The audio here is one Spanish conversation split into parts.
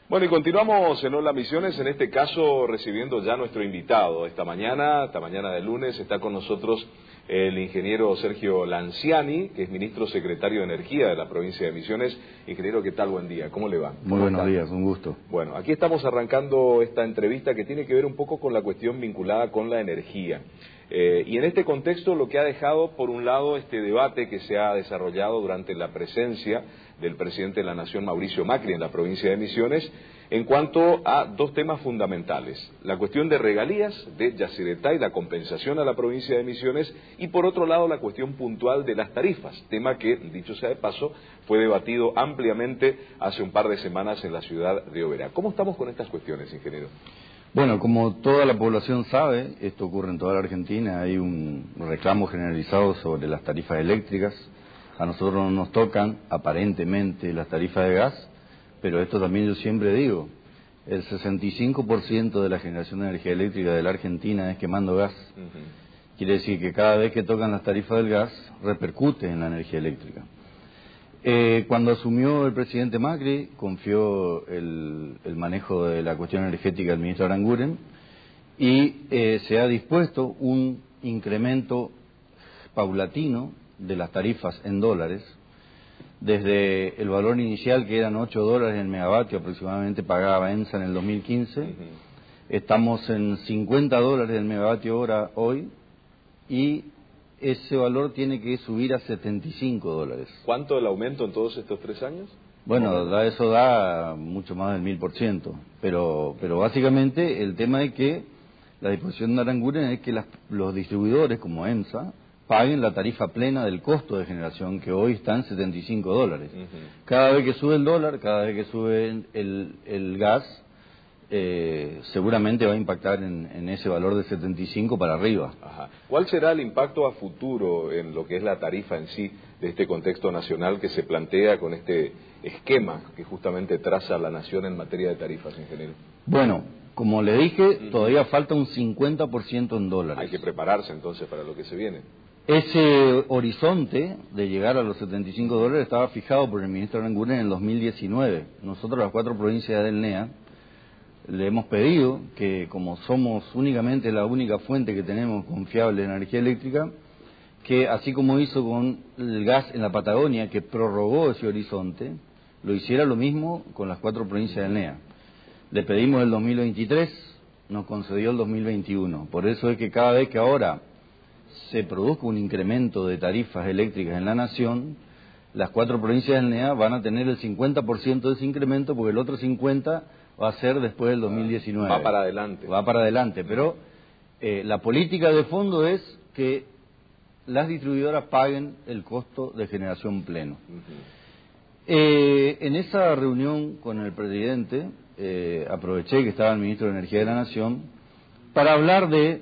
Bueno, y continuamos en Hola Misiones, en este caso recibiendo ya nuestro invitado. Esta mañana de lunes, está con nosotros el ingeniero Sergio Lanciani, que es ministro secretario de Energía de la provincia de Misiones. Ingeniero, ¿qué tal? Buen día, ¿cómo le va? Muy buenos días, un gusto. Bueno, aquí estamos arrancando esta entrevista que tiene que ver un poco con la cuestión vinculada con la energía. Y en este contexto lo que ha dejado, por un lado, este debate que se ha desarrollado durante la presencia del presidente de la Nación, Mauricio Macri, en la provincia de Misiones, en cuanto a dos temas fundamentales: la cuestión de regalías de Yacyretá y la compensación a la provincia de Misiones, y por otro lado la cuestión puntual de las tarifas, tema que, dicho sea de paso, fue debatido ampliamente hace un par de semanas en la ciudad de Oberá. ¿Cómo estamos con estas cuestiones, ingeniero? Bueno, como toda la población sabe, esto ocurre en toda la Argentina, hay un reclamo generalizado sobre las tarifas eléctricas. A nosotros no nos tocan, aparentemente, las tarifas de gas, pero esto también yo siempre digo, el 65% de la generación de energía eléctrica de la Argentina es quemando gas. Quiere decir que cada vez que tocan las tarifas del gas, repercute en la energía eléctrica. Cuando asumió el presidente Macri, confió el manejo de la cuestión energética al ministro Aranguren y se ha dispuesto un incremento paulatino de las tarifas en dólares, desde el valor inicial, que eran $8 el megavatio aproximadamente, pagaba EMSA en el 2015, estamos en $50 el megavatio hora hoy, y ese valor tiene que subir a $75. ¿Cuánto el aumento en todos estos 3 años? Bueno, eso da mucho más del 1000%, pero básicamente el tema es que la disposición de Aranguren es que los distribuidores como EMSA paguen la tarifa plena del costo de generación, que hoy está en $75. Cada vez que sube el dólar, cada vez que sube el gas, seguramente va a impactar en ese valor de 75 para arriba. Ajá. ¿Cuál será el impacto a futuro en lo que es la tarifa en sí de este contexto nacional que se plantea con este esquema que justamente traza la Nación en materia de tarifas, ingeniero? Bueno, como le dije, todavía falta un 50% en dólares. Hay que prepararse entonces para lo que se viene. Ese horizonte de llegar a los $75 estaba fijado por el ministro Aranguren en el 2019. Nosotros, las 4 provincias del NEA, le hemos pedido que, como somos únicamente la única fuente que tenemos confiable de energía eléctrica, que así como hizo con el gas en la Patagonia, que prorrogó ese horizonte, lo hiciera lo mismo con las 4 provincias del NEA. Le pedimos el 2023, nos concedió el 2021. Por eso es que cada vez que ahora se produzca un incremento de tarifas eléctricas en la Nación, las 4 provincias del NEA van a tener el 50% de ese incremento, porque el otro 50% va a ser después del 2019. Va para adelante. Va para adelante, pero la política de fondo es que las distribuidoras paguen el costo de generación pleno. En esa reunión con el presidente, aproveché que estaba el ministro de Energía de la Nación para hablar de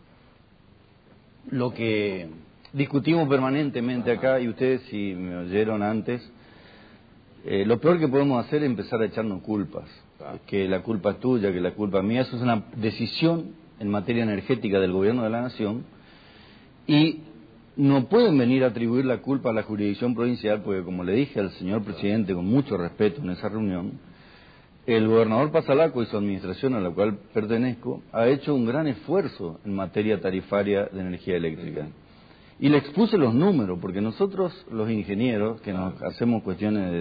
lo que discutimos permanentemente acá, y ustedes, si me oyeron antes, lo peor que podemos hacer es empezar a echarnos culpas. Que la culpa es tuya, que la culpa es mía. Eso es una decisión en materia energética del gobierno de la Nación, y no pueden venir a atribuir la culpa a la jurisdicción provincial, porque, como le dije al señor presidente con mucho respeto en esa reunión, el gobernador Pasalaco y su administración, a la cual pertenezco, ha hecho un gran esfuerzo en materia tarifaria de energía eléctrica. Y le expuse los números, porque nosotros, los ingenieros, que nos hacemos cuestiones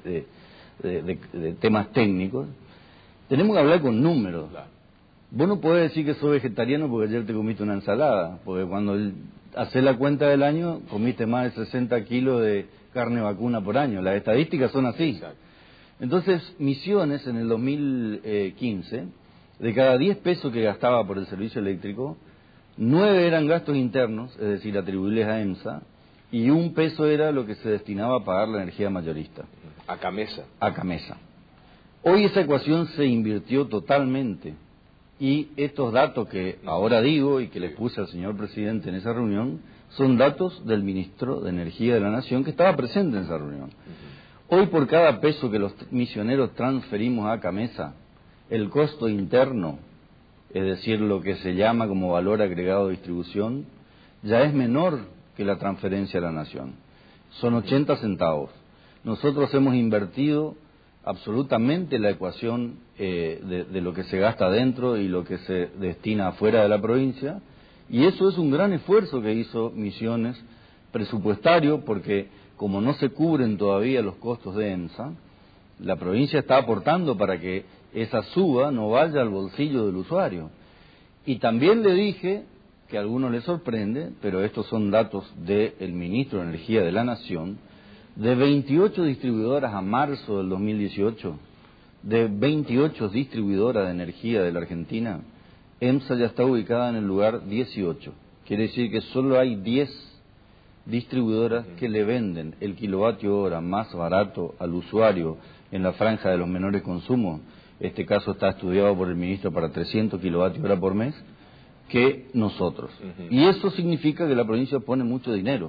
de temas técnicos, tenemos que hablar con números. Vos no podés decir que sos vegetariano porque ayer te comiste una ensalada, porque cuando haces la cuenta del año, comiste más de 60 kilos de carne vacuna por año. Las estadísticas son así. Exacto. Entonces, Misiones, en el 2015, de cada 10 pesos que gastaba por el servicio eléctrico, 9 eran gastos internos, es decir, atribuibles a EMSA, y 1 peso era lo que se destinaba a pagar la energía mayorista. A Camesa. A Camesa. Hoy esa ecuación se invirtió totalmente, y estos datos que ahora digo y que les puse al señor presidente en esa reunión son datos del ministro de Energía de la Nación, que estaba presente en esa reunión. Hoy, por cada peso que los misioneros transferimos a Camesa, el costo interno, es decir, lo que se llama como valor agregado de distribución, ya es menor que la transferencia a la Nación. Son 80 centavos. Nosotros hemos invertido absolutamente la ecuación de lo que se gasta dentro y lo que se destina afuera de la provincia, y eso es un gran esfuerzo que hizo Misiones presupuestario, porque como no se cubren todavía los costos de EMSA, la provincia está aportando para que esa suba no vaya al bolsillo del usuario. Y también le dije, que a algunos les sorprende, pero estos son datos del ministro de Energía de la Nación, de 28 distribuidoras a marzo del 2018, de 28 distribuidoras de energía de la Argentina, EMSA ya está ubicada en el lugar 18. Quiere decir que solo hay 10 distribuidoras que le venden el kilovatio hora más barato al usuario en la franja de los menores consumos. Este caso está estudiado por el ministro para 300 kilovatios hora por mes, que nosotros. Y eso significa que la provincia pone mucho dinero.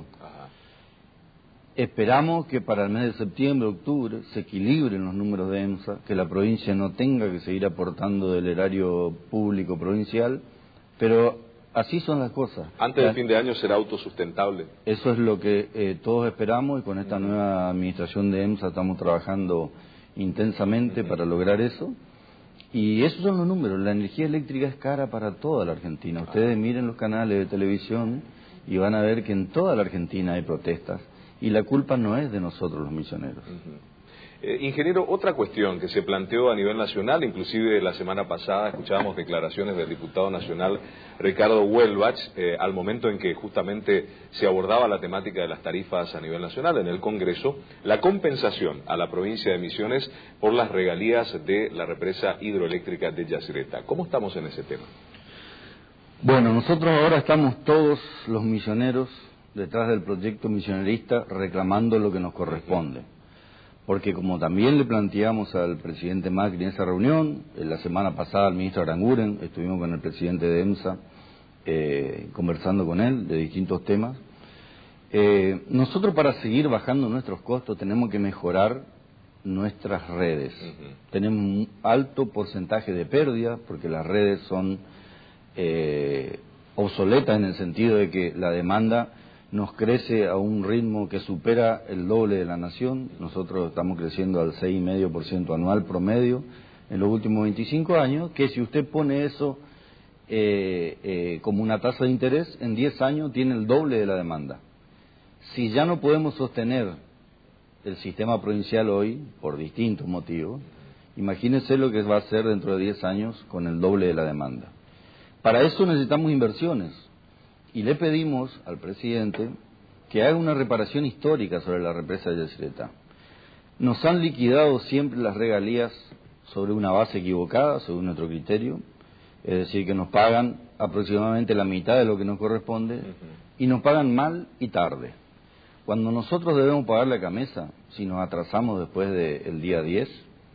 Esperamos que para el mes de septiembre, octubre, se equilibren los números de EMSA, que la provincia no tenga que seguir aportando del erario público provincial, pero así son las cosas. Antes del fin de año será autosustentable. Eso es lo que todos esperamos, y con esta nueva administración de EMSA estamos trabajando intensamente para lograr eso. Y esos son los números. La energía eléctrica es cara para toda la Argentina. Ustedes miren los canales de televisión y van a ver que en toda la Argentina hay protestas. Y la culpa no es de nosotros los misioneros. Ingeniero, otra cuestión que se planteó a nivel nacional, inclusive la semana pasada escuchábamos declaraciones del diputado nacional Ricardo Huelbach, al momento en que justamente se abordaba la temática de las tarifas a nivel nacional en el Congreso, la compensación a la provincia de Misiones por las regalías de la represa hidroeléctrica de Yacyretá. ¿Cómo estamos en ese tema? Bueno, nosotros ahora estamos todos los misioneros detrás del proyecto misionerista reclamando lo que nos corresponde. Porque como también le planteamos al presidente Macri en esa reunión, la semana pasada al ministro Aranguren, estuvimos con el presidente de EMSA conversando con él de distintos temas, nosotros para seguir bajando nuestros costos tenemos que mejorar nuestras redes. Tenemos un alto porcentaje de pérdidas porque las redes son obsoletas en el sentido de que la demanda nos crece a un ritmo que supera el doble de la nación. Nosotros estamos creciendo al 6,5% anual promedio en los últimos 25 años, que si usted pone eso como una tasa de interés, en 10 años tiene el doble de la demanda. Si ya no podemos sostener el sistema provincial hoy, por distintos motivos, imagínense lo que va a ser dentro de 10 años con el doble de la demanda. Para eso necesitamos inversiones. Y le pedimos al presidente que haga una reparación histórica sobre la represa de Yacyretá. Nos han liquidado siempre las regalías sobre una base equivocada, según nuestro criterio, es decir, que nos pagan aproximadamente la mitad de lo que nos corresponde y nos pagan mal y tarde. Cuando nosotros debemos pagarle a Camesa, si nos atrasamos después del día 10,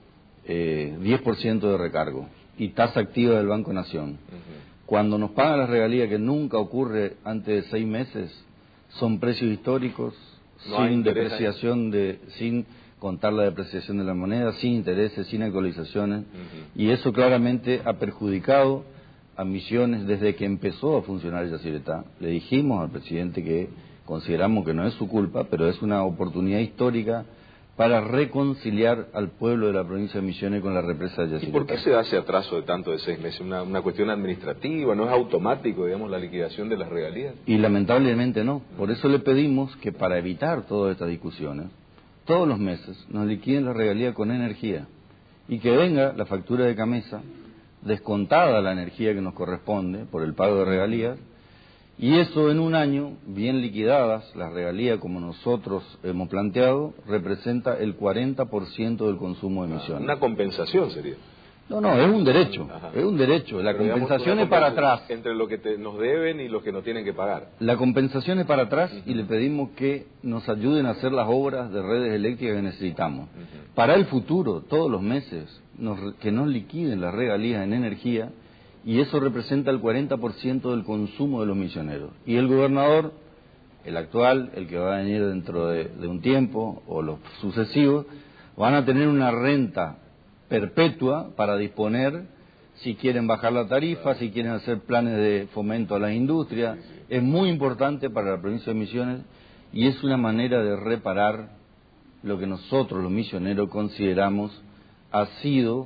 10% de recargo y tasa activa del Banco Nación. Cuando nos pagan las regalías, que nunca ocurre antes de 6 meses, son precios históricos, sin depreciación, sin contar la depreciación de la moneda, sin intereses, sin actualizaciones, y eso claramente ha perjudicado a Misiones desde que empezó a funcionar Yacyretá. Le dijimos al presidente que consideramos que no es su culpa, pero es una oportunidad histórica para reconciliar al pueblo de la provincia de Misiones con la represa de Yacyretá. ¿Y por qué se da ese atraso de tanto de 6 meses? ¿Una cuestión administrativa? ¿No es automático, digamos, la liquidación de las regalías? Y lamentablemente no. Por eso le pedimos que para evitar todas estas discusiones, todos los meses nos liquiden la regalía con energía y que venga la factura de Camesa descontada la energía que nos corresponde por el pago de regalías. Y eso en un año, bien liquidadas, las regalías como nosotros hemos planteado, representa el 40% del consumo de Misiones. Una compensación sería. No, es un derecho, es un derecho. La compensación es para atrás. Entre lo que nos deben y lo que nos tienen que pagar. La compensación es para atrás y le pedimos que nos ayuden a hacer las obras de redes eléctricas que necesitamos. Para el futuro, todos los meses, que nos liquiden las regalías en energía, y eso representa el 40% del consumo de los misioneros. Y el gobernador, el actual, el que va a venir dentro de un tiempo, o los sucesivos, van a tener una renta perpetua para disponer si quieren bajar la tarifa, si quieren hacer planes de fomento a las industrias. Es muy importante para la provincia de Misiones y es una manera de reparar lo que nosotros los misioneros consideramos ha sido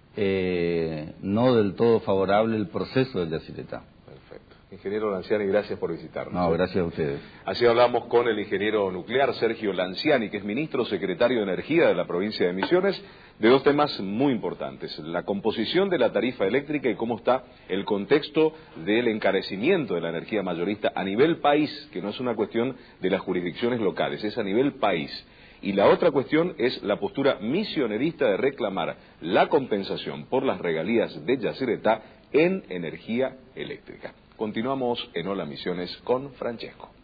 no del todo favorable el proceso del Yacyretá. Perfecto. Ingeniero Lanciani, gracias por visitarnos. No, gracias a ustedes. Así hablamos con el ingeniero nuclear Sergio Lanciani, que es ministro secretario de Energía de la provincia de Misiones, de dos temas muy importantes: la composición de la tarifa eléctrica y cómo está el contexto del encarecimiento de la energía mayorista a nivel país, que no es una cuestión de las jurisdicciones locales, es a nivel país. Y la otra cuestión es la postura misionerista de reclamar la compensación por las regalías de Yacyretá en energía eléctrica. Continuamos en Hola Misiones con Francesco.